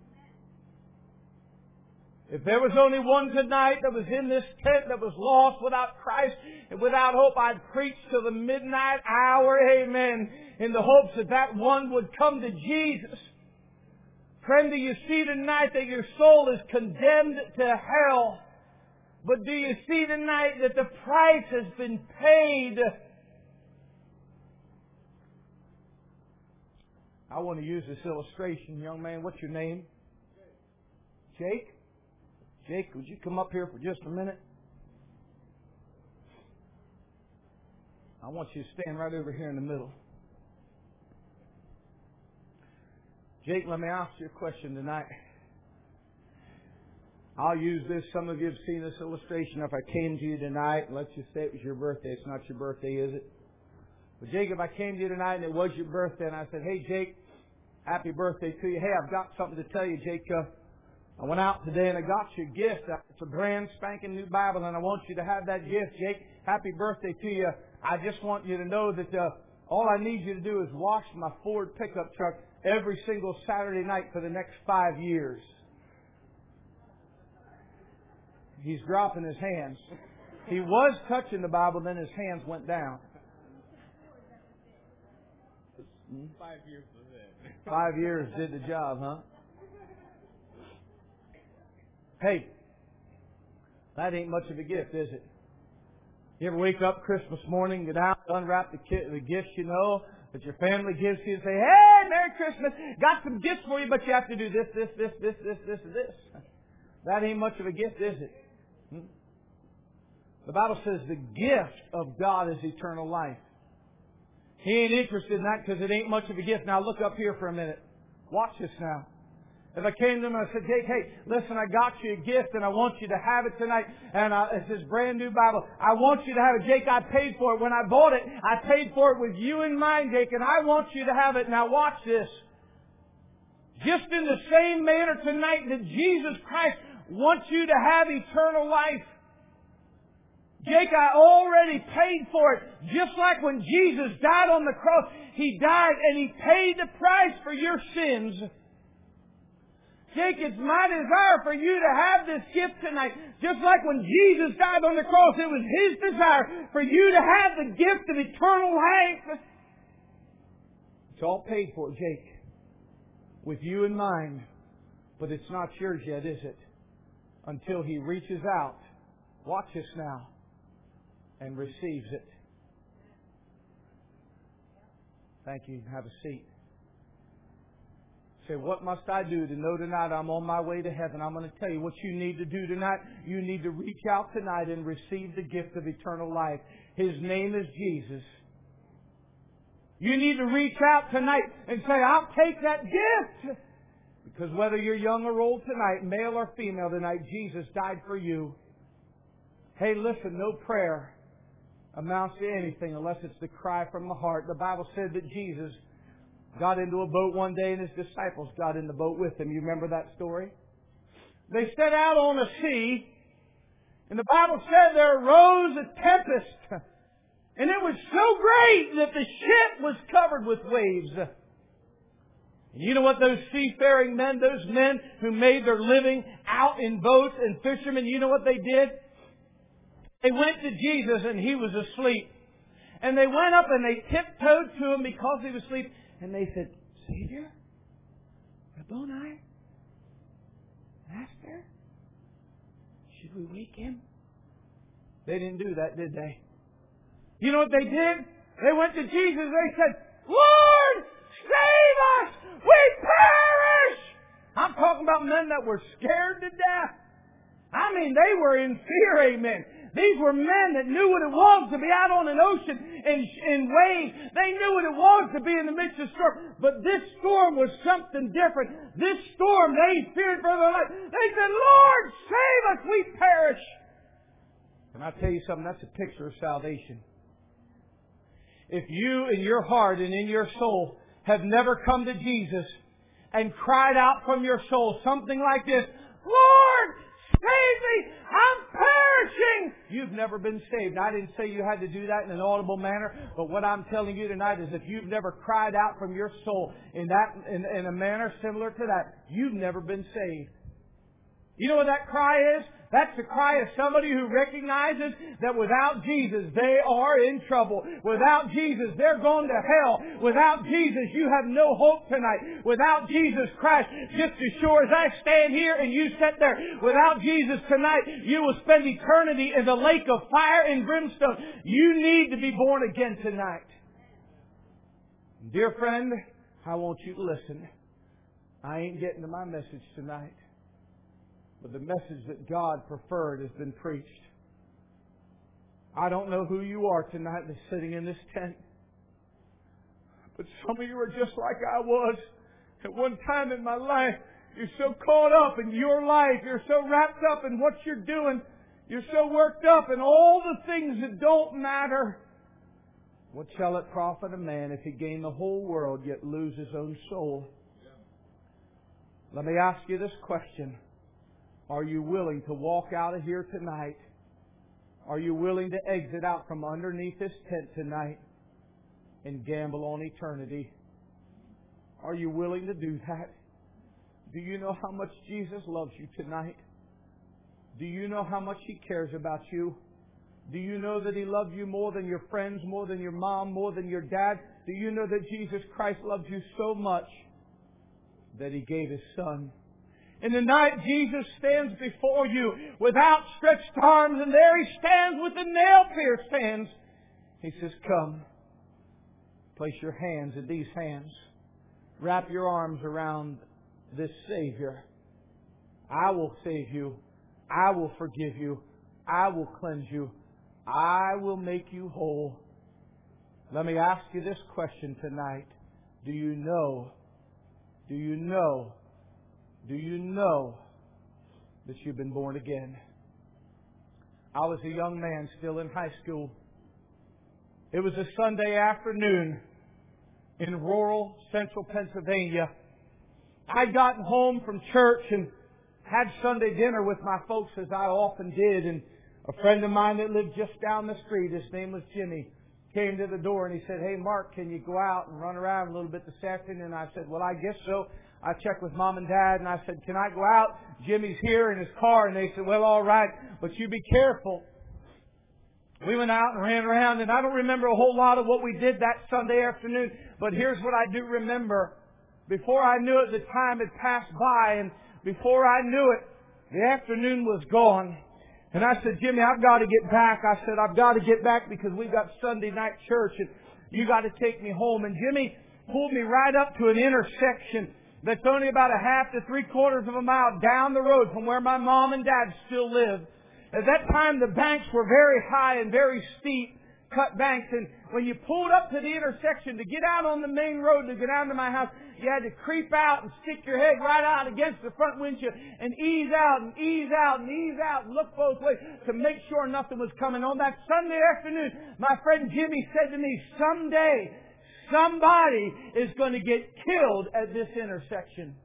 If there was only one tonight that was in this tent that was lost without Christ and without hope, I'd preach till the midnight hour, amen, in the hopes that that one would come to Jesus. Friend, do you see tonight that your soul is condemned to hell? But do you see tonight that the price has been paid? I want to use this illustration, young man. What's your name? Jake? Jake, would you come up here for just a minute? I want you to stand right over here in the middle. Jake, let me ask you a question tonight. I'll use this. Some of you have seen this illustration. If I came to you tonight, and let's just say it was your birthday. It's not your birthday, is it? But Jake, if I came to you tonight and it was your birthday, and I said, hey, Jake, happy birthday to you. Hey, I've got something to tell you, Jake. Uh, I went out today and I got you a gift. It's a brand spanking new Bible, and I want you to have that gift, Jake. Happy birthday to you. I just want you to know that uh, all I need you to do is wash my Ford pickup truck every single Saturday night for the next five years. He's dropping his hands. He was touching the Bible, then his hands went down. Five years was it. Five years did the job, huh? Hey, that ain't much of a gift, is it? You ever wake up Christmas morning, get out, unwrap the, ki- the gifts you know that your family gives you and say, hey, Merry Christmas, got some gifts for you, but you have to do this, this, this, this, this, this, and this. That ain't much of a gift, is it? Hmm? The Bible says the gift of God is eternal life. He ain't interested in that because it ain't much of a gift. Now look up here for a minute. Watch this now. If I came to him and I said, Jake, hey, listen, I got you a gift and I want you to have it tonight. And uh, it's this brand new Bible. I want you to have it. Jake, I paid for it. When I bought it, I paid for it with you in mind, Jake, and I want you to have it. Now watch this. Just in the same manner tonight that Jesus Christ wants you to have eternal life. Jake, I already paid for it. Just like when Jesus died on the cross, He died and He paid the price for your sins. Jake, it's my desire for you to have this gift tonight. Just like when Jesus died on the cross, it was His desire for you to have the gift of eternal life. It's all paid for, Jake, with you in mind. But it's not yours yet, is it? Until He reaches out. Watch this now. And receives it. Thank you. Have a seat. Say, what must I do to know tonight I'm on my way to heaven? I'm going to tell you what you need to do tonight. You need to reach out tonight and receive the gift of eternal life. His name is Jesus. You need to reach out tonight and say, I'll take that gift. Because whether you're young or old tonight, male or female tonight, Jesus died for you. Hey, listen, no prayer amounts to anything unless it's the cry from the heart. The Bible said that Jesus got into a boat one day and His disciples got in the boat with Him. You remember that story? They set out on the sea, and the Bible said there arose a tempest. And it was so great that the ship was covered with waves. And you know what those seafaring men, those men who made their living out in boats and fishermen, you know what they did? They went to Jesus and He was asleep. And they went up and they tiptoed to Him because He was asleep. And they said, Savior, Rabboni, Master, should we wake Him? They didn't do that, did they? You know what they did? They went to Jesus. They said, Lord, save us! We perish! I'm talking about men that were scared to death. I mean, they were in fear, amen. These were men that knew what it was to be out on an ocean in, in waves. They knew what it was to be in the midst of storm. But this storm was something different. This storm, they feared for their life. They said, Lord, save us! We perish! And I'll tell you something, that's a picture of salvation. If you in your heart and in your soul have never come to Jesus and cried out from your soul something like this, Lord, save me! I'm perishing! You've never been saved. I didn't say you had to do that in an audible manner, but what I'm telling you tonight is if you've never cried out from your soul in that in, in a manner similar to that, you've never been saved. You know what that cry is? That's the cry of somebody who recognizes that without Jesus, they are in trouble. Without Jesus, they're going to hell. Without Jesus, you have no hope tonight. Without Jesus Christ, just as sure as I stand here and you sit there, without Jesus tonight, you will spend eternity in the lake of fire and brimstone. You need to be born again tonight. Dear friend, I want you to listen. I ain't getting to my message tonight. But the message that God preferred has been preached. I don't know who you are tonight that's sitting in this tent. But some of you are just like I was. At one time in my life, you're so caught up in your life. You're so wrapped up in what you're doing. You're so worked up in all the things that don't matter. What shall it profit a man if he gain the whole world yet lose his own soul? Let me ask you this question. Are you willing to walk out of here tonight? Are you willing to exit out from underneath this tent tonight and gamble on eternity? Are you willing to do that? Do you know how much Jesus loves you tonight? Do you know how much He cares about you? Do you know that He loves you more than your friends, more than your mom, more than your dad? Do you know that Jesus Christ loves you so much that He gave His Son? In the night, Jesus stands before you with outstretched arms, and there He stands with the nail-pierced hands. He says, come, place your hands in these hands. Wrap your arms around this Savior. I will save you. I will forgive you. I will cleanse you. I will make you whole. Let me ask you this question tonight. Do you know, do you know Do you know that you've been born again? I was a young man still in high school. It was a Sunday afternoon in rural central Pennsylvania. I'd gotten home from church and had Sunday dinner with my folks, as I often did. And a friend of mine that lived just down the street, his name was Jimmy, came to the door and he said, hey, Mark, can you go out and run around a little bit this afternoon? And I said, well, I guess so. I checked with Mom and Dad and I said, can I go out? Jimmy's here in his car. And they said, well, all right, but you be careful. We went out and ran around, and I don't remember a whole lot of what we did that Sunday afternoon, but here's what I do remember. Before I knew it, the time had passed by, and before I knew it, the afternoon was gone. And I said, Jimmy, I've got to get back. I said, I've got to get back because we've got Sunday night church, and you got to take me home. And Jimmy pulled me right up to an intersection that's only about a half to three quarters of a mile down the road from where my mom and dad still lived. At that time, the banks were very high and very steep, cut banks. And when you pulled up to the intersection to get out on the main road to get down to my house, you had to creep out and stick your head right out against the front windshield and ease out and ease out and ease out and look both ways to make sure nothing was coming. On that Sunday afternoon, my friend Jimmy said to me, someday, somebody is going to get killed at this intersection.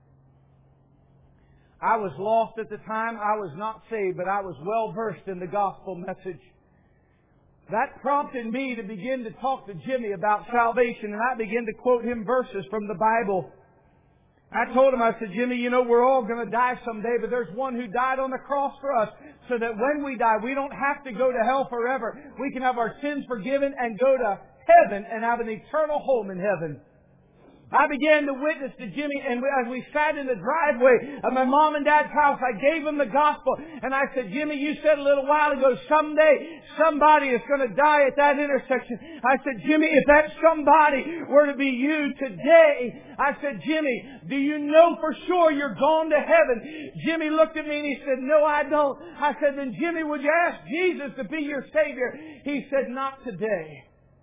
I was lost at the time. I was not saved, but I was well versed in the gospel message. That prompted me to begin to talk to Jimmy about salvation, and I began to quote him verses from the Bible. I told him, I said, Jimmy, you know, we're all going to die someday, but there's one who died on the cross for us so that when we die, we don't have to go to hell forever. We can have our sins forgiven and go to heaven and have an eternal home in heaven. I began to witness to Jimmy, and as we sat in the driveway of my mom and dad's house, I gave him the gospel. And I said, Jimmy, you said a little while ago, someday somebody is going to die at that intersection. I said, Jimmy, if that somebody were to be you today, I said, Jimmy, do you know for sure you're going to heaven? Jimmy looked at me and he said, no, I don't. I said, then Jimmy, would you ask Jesus to be your Savior? He said, not today.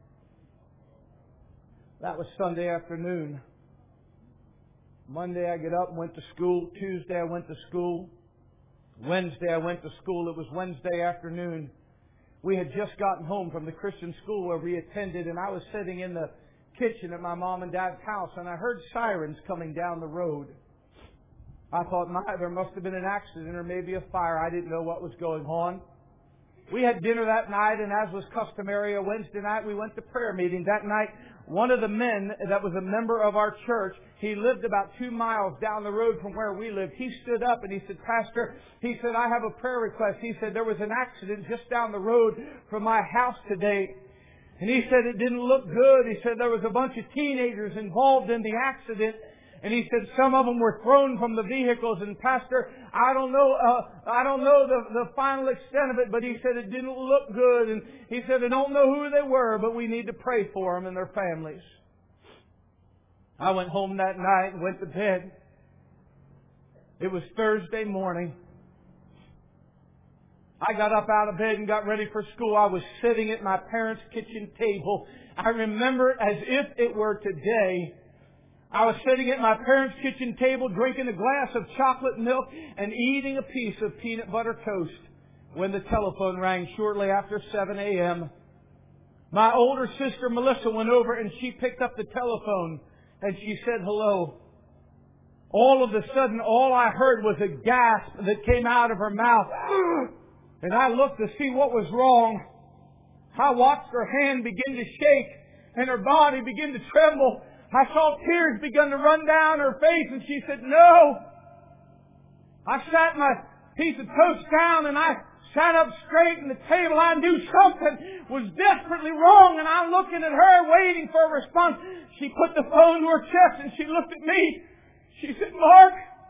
That was Sunday afternoon. Monday I get up and went to school. Tuesday I went to school. Wednesday I went to school. It was Wednesday afternoon. We had just gotten home from the Christian school where we attended, and I was sitting in the kitchen at my mom and dad's house, and I heard sirens coming down the road. I thought, my, there must have been an accident or maybe a fire. I didn't know what was going on. We had dinner that night, and as was customary, a Wednesday night, we went to prayer meeting. That night, one of the men that was a member of our church, he lived about two miles down the road from where we lived. He stood up and he said, Pastor, he said, I have a prayer request. He said, there was an accident just down the road from my house today. And he said, it didn't look good. He said, there was a bunch of teenagers involved in the accident. And he said some of them were thrown from the vehicles. And Pastor, I don't know, uh, I don't know the, the final extent of it, but he said it didn't look good. And he said, I don't know who they were, but we need to pray for them and their families. I went home that night and went to bed. It was Thursday morning. I got up out of bed and got ready for school. I was sitting at my parents' kitchen table. I remember it as if it were today. I was sitting at my parents' kitchen table drinking a glass of chocolate milk and eating a piece of peanut butter toast when the telephone rang shortly after seven a.m. My older sister Melissa went over and she picked up the telephone and she said hello. All of a sudden, all I heard was a gasp that came out of her mouth. And I looked to see what was wrong. I watched her hand begin to shake and her body begin to tremble. I saw tears begin to run down her face, and she said, no. I sat my piece of toast down, and I sat up straight in the table. I knew something was desperately wrong, and I'm looking at her, waiting for a response. She put the phone to her chest, and she looked at me. She said, Mark.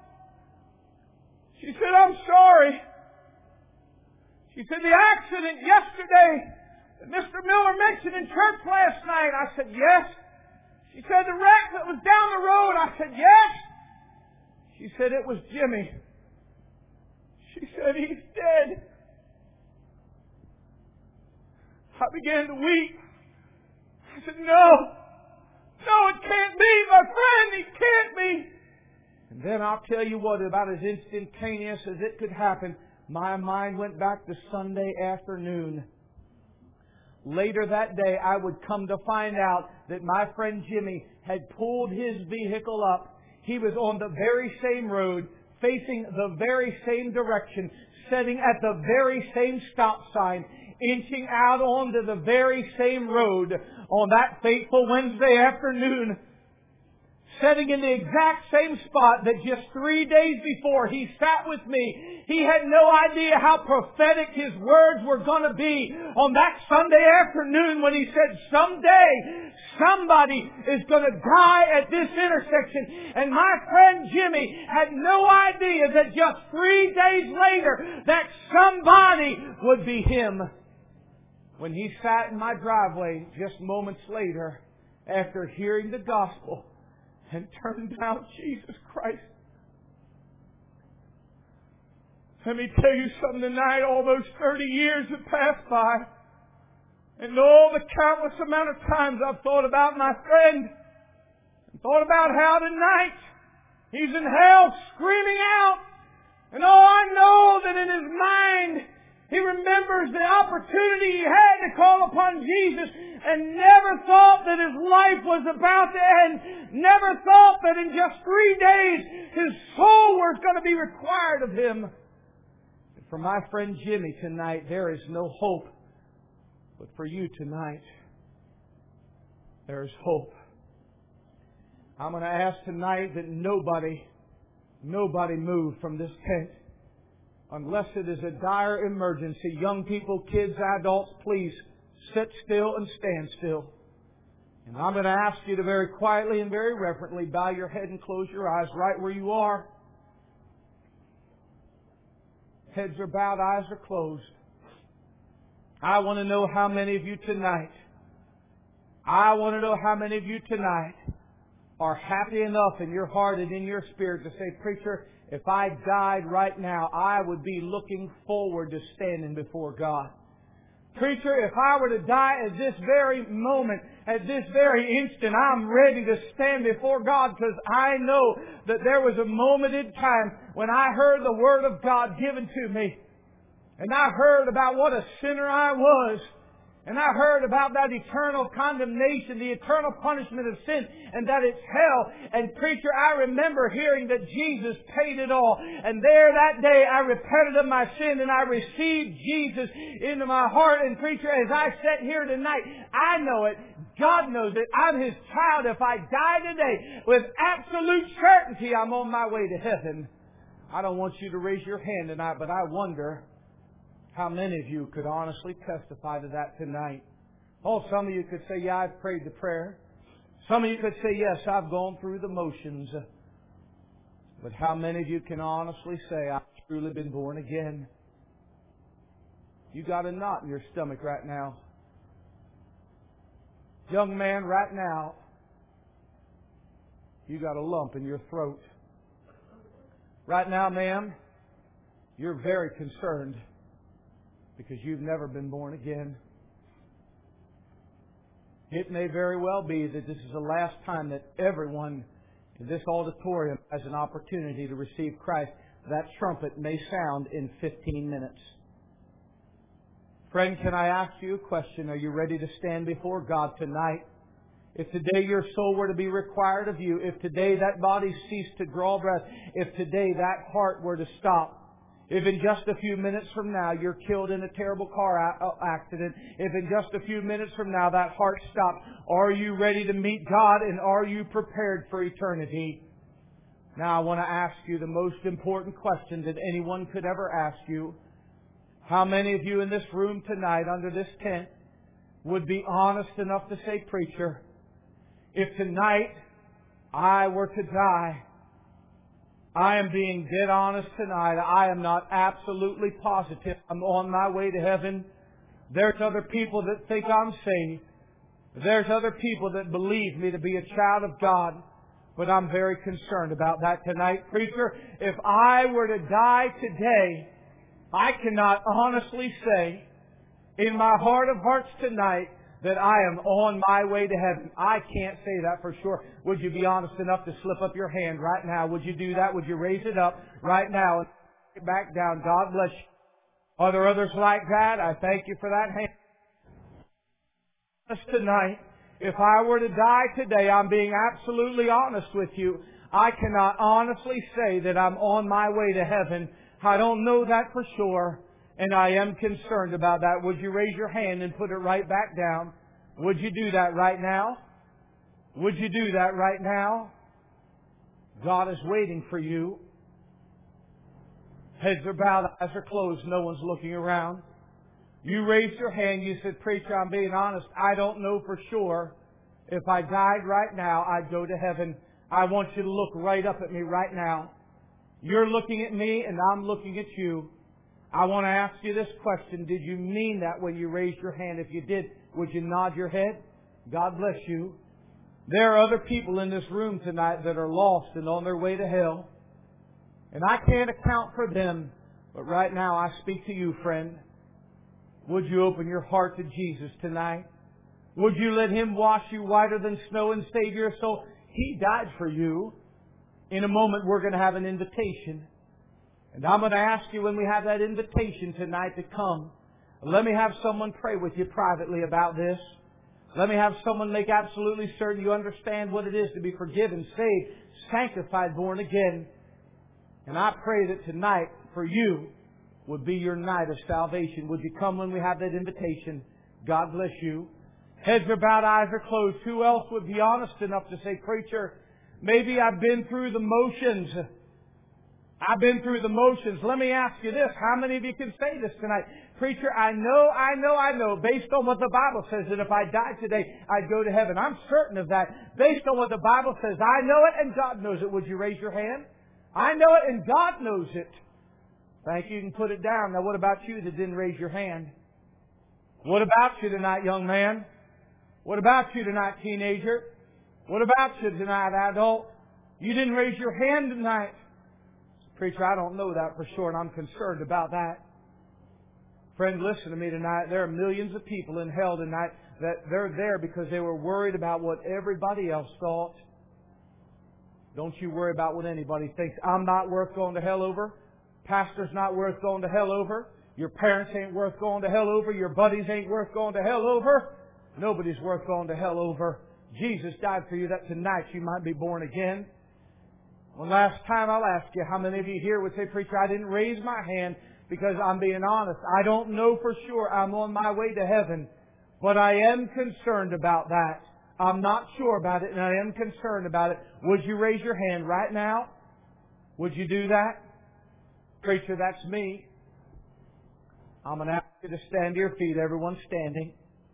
She said, I'm sorry. She said, the accident yesterday that Mister Miller mentioned in church last night. I said, yes. She said, the wreck that was down the road. I said, yes. She said, it was Jimmy. She said, he's dead. I began to weep. I said, no. No, it can't be, my friend. It can't be. And then I'll tell you what, about as instantaneous as it could happen, my mind went back to Sunday afternoon. Later that day, I would come to find out that my friend Jimmy had pulled his vehicle up. He was on the very same road, facing the very same direction, sitting at the very same stop sign, inching out onto the very same road on that fateful Wednesday afternoon, sitting in the exact same spot that just three days before he sat with me. He had no idea how prophetic his words were going to be on that Sunday afternoon when he said, someday somebody is going to die at this intersection. And my friend Jimmy had no idea that just three days later that somebody would be him. When he sat in my driveway just moments later after hearing the gospel and turned down Jesus Christ. Let me tell you something tonight. All those thirty years have passed by. And all the countless amount of times I've thought about my friend. And thought about how tonight he's in hell screaming out. And oh, I know that in his mind he remembers the opportunity he had to call upon Jesus and never thought that his life was about to end. Never thought that in just three days his soul was going to be required of him. And for my friend Jimmy tonight, there is no hope. But for you tonight, there is hope. I'm going to ask tonight that nobody, nobody move from this tent unless it is a dire emergency. Young people, kids, adults, please sit still and stand still. And I'm going to ask you to very quietly and very reverently bow your head and close your eyes right where you are. Heads are bowed, eyes are closed. I want to know how many of you tonight, I want to know how many of you tonight are happy enough in your heart and in your spirit to say, preacher, if I died right now, I would be looking forward to standing before God. Preacher, if I were to die at this very moment, at this very instant, I'm ready to stand before God because I know that there was a moment in time when I heard the Word of God given to me. And I heard about what a sinner I was. And I heard about that eternal condemnation, the eternal punishment of sin, and that it's hell. And preacher, I remember hearing that Jesus paid it all. And there that day I repented of my sin and I received Jesus into my heart. And preacher, as I sit here tonight, I know it. God knows it. I'm His child. If I die today, with absolute certainty, I'm on my way to heaven. I don't want you to raise your hand tonight, but I wonder how many of you could honestly testify to that tonight? Oh, some of you could say, yeah, I've prayed the prayer. Some of you could say, yes, I've gone through the motions. But how many of you can honestly say, I've truly been born again? You got a knot in your stomach right now. Young man, right now, you got a lump in your throat. Right now, ma'am, you're very concerned because you've never been born again. It may very well be that this is the last time that everyone in this auditorium has an opportunity to receive Christ. That trumpet may sound in fifteen minutes. Friend, can I ask you a question? Are you ready to stand before God tonight? If today your soul were to be required of you, if today that body ceased to draw breath, if today that heart were to stop, if in just a few minutes from now you're killed in a terrible car accident, if in just a few minutes from now that heart stops, are you ready to meet God and are you prepared for eternity? Now I want to ask you the most important question that anyone could ever ask you. How many of you in this room tonight under this tent would be honest enough to say, preacher, if tonight I were to die, I am being dead honest tonight. I am not absolutely positive I'm on my way to heaven. There's other people that think I'm saved. There's other people that believe me to be a child of God. But I'm very concerned about that tonight. Preacher, if I were to die today, I cannot honestly say in my heart of hearts tonight that I am on my way to heaven. I can't say that for sure. Would you be honest enough to slip up your hand right now? Would you do that? Would you raise it up right now and put it back down? God bless you. Are there others like that? I thank you for that hand. Tonight, if I were to die today, I'm being absolutely honest with you. I cannot honestly say that I'm on my way to heaven. I don't know that for sure. And I am concerned about that. Would you raise your hand and put it right back down? Would you do that right now? Would you do that right now? God is waiting for you. Heads are bowed, eyes are closed, no one's looking around. You raised your hand, you said, preacher, I'm being honest. I don't know for sure. If I died right now, I'd go to heaven. I want you to look right up at me right now. You're looking at me and I'm looking at you. I want to ask you this question. Did you mean that when you raised your hand? If you did, would you nod your head? God bless you. There are other people in this room tonight that are lost and on their way to hell. And I can't account for them. But right now I speak to you, friend. Would you open your heart to Jesus tonight? Would you let Him wash you whiter than snow and save your soul? He died for you. In a moment we're going to have an invitation. And I'm going to ask you when we have that invitation tonight to come. Let me have someone pray with you privately about this. Let me have someone make absolutely certain you understand what it is to be forgiven, saved, sanctified, born again. And I pray that tonight for you would be your night of salvation. Would you come when we have that invitation? God bless you. Heads are bowed, eyes are closed. Who else would be honest enough to say, preacher, maybe I've been through the motions. I've been through the motions. Let me ask you this. How many of you can say this tonight? Preacher, I know, I know, I know, based on what the Bible says, that if I died today, I'd go to heaven. I'm certain of that. Based on what the Bible says, I know it and God knows it. Would you raise your hand? I know it and God knows it. Thank you. You can put it down. Now, what about you that didn't raise your hand? What about you tonight, young man? What about you tonight, teenager? What about you tonight, adult? You didn't raise your hand tonight. Preacher, I don't know that for sure, and I'm concerned about that. Friend, listen to me tonight. There are millions of people in hell tonight that they're there because they were worried about what everybody else thought. Don't you worry about what anybody thinks. I'm not worth going to hell over. Pastor's not worth going to hell over. Your parents ain't worth going to hell over. Your buddies ain't worth going to hell over. Nobody's worth going to hell over. Jesus died for you that tonight you might be born again. One last time I'll ask you, how many of you here would say, preacher, I didn't raise my hand because I'm being honest. I don't know for sure I'm on my way to heaven, but I am concerned about that. I'm not sure about it, and I am concerned about it. Would you raise your hand right now? Would you do that? Preacher, that's me. I'm going to ask you to stand to your feet. Everyone's standing.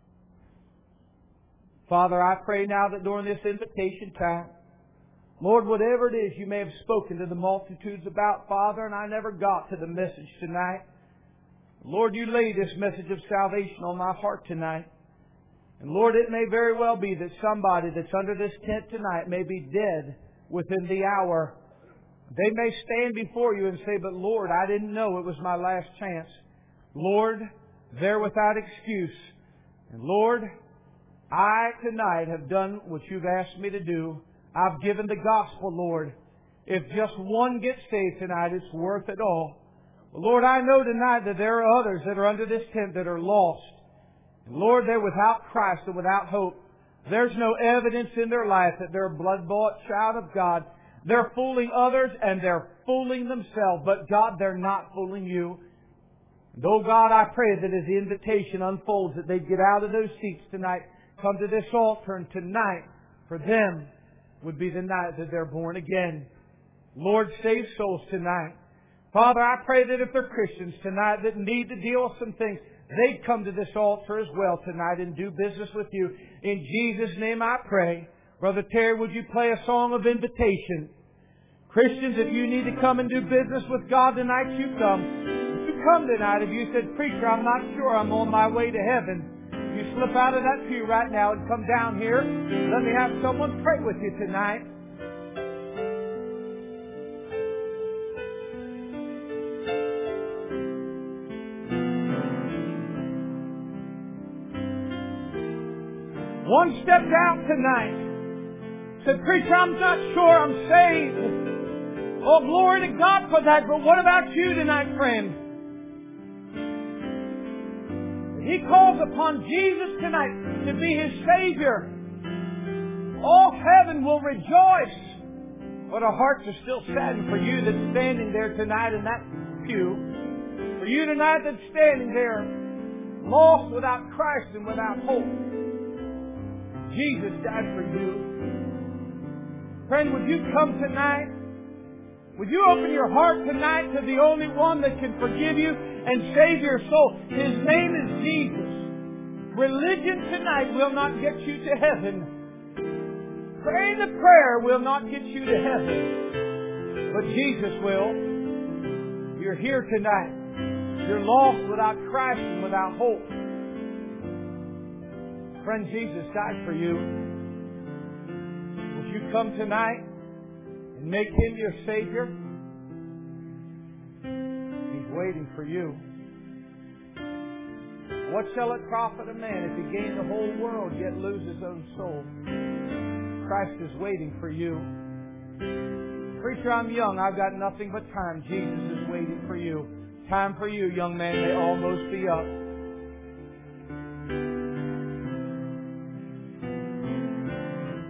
Father, I pray now that during this invitation time, Lord, whatever it is you may have spoken to the multitudes about, Father, and I never got to the message tonight. Lord, you lay this message of salvation on my heart tonight. And Lord, it may very well be that somebody that's under this tent tonight may be dead within the hour. They may stand before you and say, but Lord, I didn't know it was my last chance. Lord, they're without excuse. And Lord, I tonight have done what you've asked me to do. I've given the gospel, Lord. If just one gets saved tonight, it's worth it all. Well, Lord, I know tonight that there are others that are under this tent that are lost. And Lord, they're without Christ and without hope. There's no evidence in their life that they're a blood-bought child of God. They're fooling others and they're fooling themselves. But God, they're not fooling you. And oh God, I pray that as the invitation unfolds, that they get out of those seats tonight, come to this altar, and tonight, for them, would be the night that they're born again. Lord, save souls tonight. Father, I pray that if they're Christians tonight that need to deal with some things, they'd come to this altar as well tonight and do business with you. In Jesus' name I pray. Brother Terry, would you play a song of invitation? Christians, if you need to come and do business with God tonight, you come. You come tonight. If you said, preacher, I'm not sure I'm on my way to heaven, you slip out of that pew right now and come down here. Let me have someone pray with you tonight. One stepped out tonight. Said, preacher, I'm not sure I'm saved. Oh, glory to God for that. But what about you tonight, friend? He calls upon Jesus tonight to be His Savior. All heaven will rejoice. But our hearts are still saddened for you that's standing there tonight in that pew. For you tonight that's standing there, lost without Christ and without hope. Jesus died for you. Friend, would you come tonight? Would you open your heart tonight to the only one that can forgive you and save your soul? His name is Jesus. Religion tonight will not get you to heaven. Praying the prayer will not get you to heaven. But Jesus will. You're here tonight. You're lost without Christ and without hope. Friend, Jesus died for you. Would you come tonight and make Him your Savior? He's waiting for you. What shall it profit a man if he gain the whole world yet lose his own soul? Christ is waiting for you. Preacher, I'm young. I've got nothing but time. Jesus is waiting for you. Time for you, young man, may almost be up.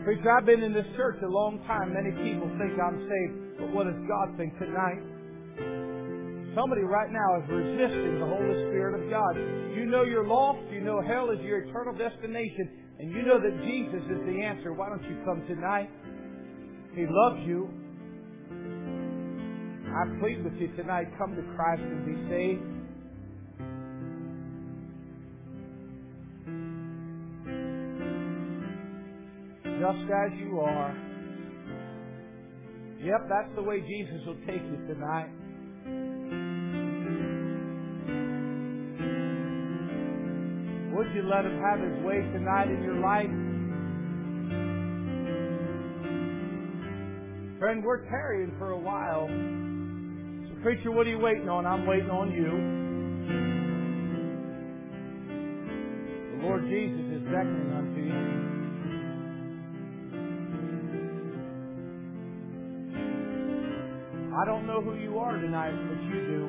Preacher, I've been in this church a long time. Many people think I'm saved, but what does God think tonight? Somebody right now is resisting the Holy Spirit of God. You know you're lost. You know hell is your eternal destination. And you know that Jesus is the answer. Why don't you come tonight? He loves you. I plead with you tonight, come to Christ and be saved. Just as you are. Yep, that's the way Jesus will take you tonight. Would you let Him have His way tonight in your life? Friend, we're tarrying for a while. So, preacher, what are you waiting on? I'm waiting on you. The Lord Jesus is beckoning unto you. I don't know who you are tonight, but you do.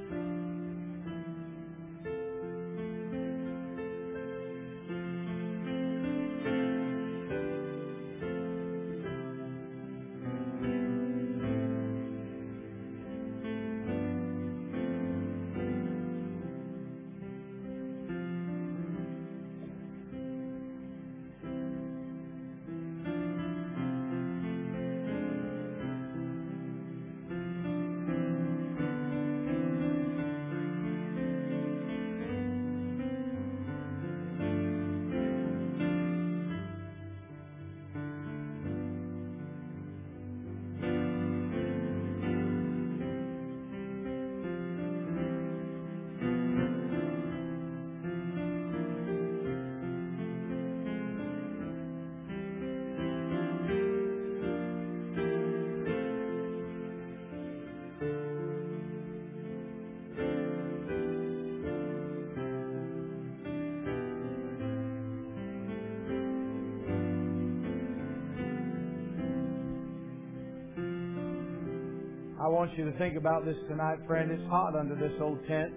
I want you to think about this tonight, friend. It's hot under this old tent.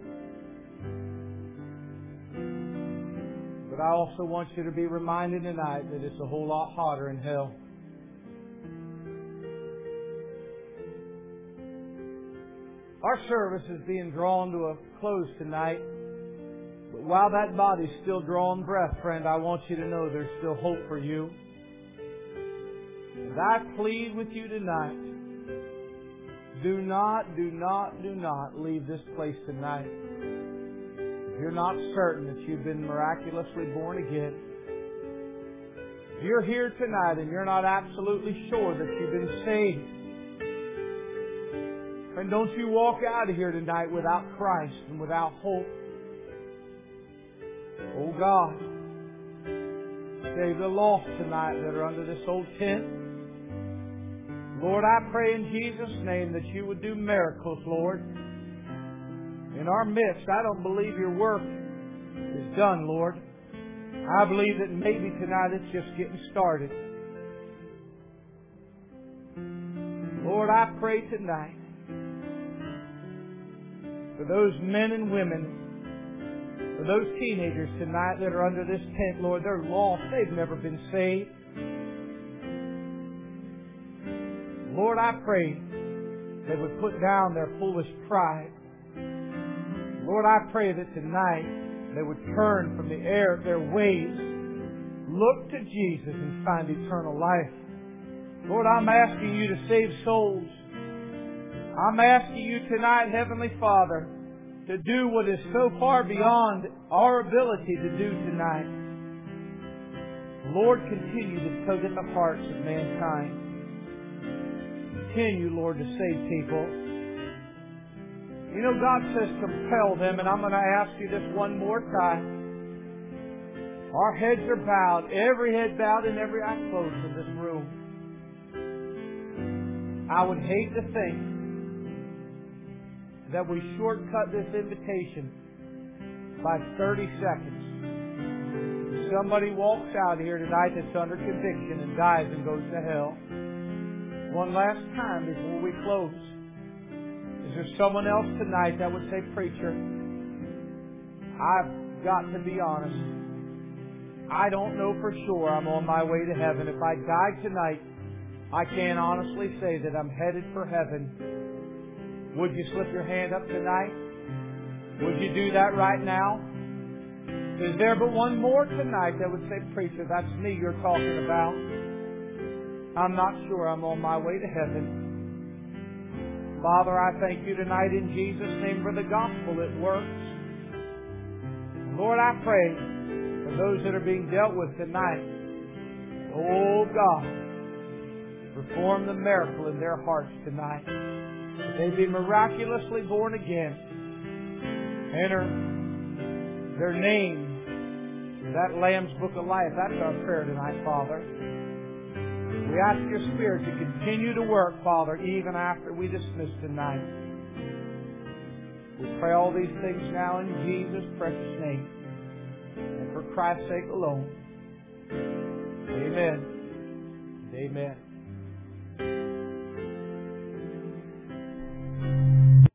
But I also want you to be reminded tonight that it's a whole lot hotter in hell. Our service is being drawn to a close tonight. But while that body's still drawing breath, friend, I want you to know there's still hope for you. And I plead with you tonight, do not, do not, do not leave this place tonight if you're not certain that you've been miraculously born again. If you're here tonight and you're not absolutely sure that you've been saved, and don't you walk out of here tonight without Christ and without hope. Oh God, save the lost tonight that are under this old tent. Lord, I pray in Jesus' name that you would do miracles, Lord, in our midst. I don't believe your work is done, Lord. I believe that maybe tonight it's just getting started. Lord, I pray tonight for those men and women, for those teenagers tonight that are under this tent, Lord, they're lost. They've never been saved. Lord, I pray they would put down their foolish pride. Lord, I pray that tonight they would turn from the error of their ways, look to Jesus and find eternal life. Lord, I'm asking you to save souls. I'm asking you tonight, Heavenly Father, to do what is so far beyond our ability to do tonight. Lord, continue to tug at the hearts of mankind. Continue, Lord, to save people. You know, God says compel them, and I'm going to ask you this one more time. Our heads are bowed, every head bowed and every eye closed in this room. I would hate to think that we shortcut this invitation by thirty seconds. Somebody walks out here tonight that's under conviction and dies and goes to hell. One last time before we close. Is there someone else tonight that would say, preacher, I've got to be honest. I don't know for sure I'm on my way to heaven. If I die tonight, I can honestly say that I'm headed for heaven. Would you slip your hand up tonight? Would you do that right now? Is there but one more tonight that would say, preacher, that's me you're talking about? I'm not sure I'm on my way to heaven. Father, I thank you tonight in Jesus' name for the gospel. It works. Lord, I pray for those that are being dealt with tonight. Oh God, perform the miracle in their hearts tonight. That they be miraculously born again. Enter their names in that Lamb's Book of Life. That's our prayer tonight, Father. We ask your Spirit to continue to work, Father, even after we dismiss tonight. We pray all these things now in Jesus' precious name. And for Christ's sake alone. Amen. And amen.